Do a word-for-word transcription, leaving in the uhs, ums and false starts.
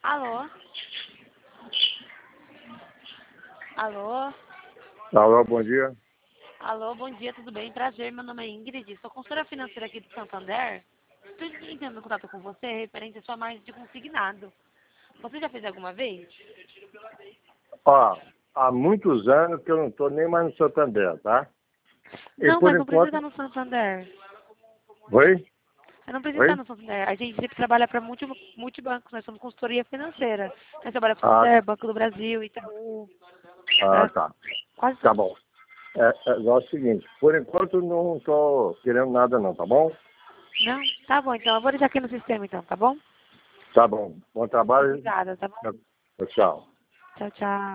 Alô? Alô? Alô, bom dia. Alô, bom dia, tudo bem? Prazer, meu nome é Ingrid, sou consultora financeira aqui do Santander. Estou entrando em contato com você referente à sua margem de consignado. Você já fez alguma vez? Ó, há muitos anos que eu não estou nem mais no Santander, tá? E Não, por mas não precisa estar enquanto... no Santander. Oi? Você não precisa estar Oi? no Santander. A gente sempre trabalha para multi, multibancos, nós somos consultoria financeira. Nós trabalhamos com o Ah, Santander, Banco do Brasil, Itaú, ah é, tá. quase Tá todos. bom. É, é, é o seguinte, por enquanto não estou querendo nada não, tá bom? Não? Tá bom, então eu vou deixar aqui no sistema então, tá bom? Tá bom. Bom trabalho. Obrigada, tá bom? Tchau. Tchau, tchau.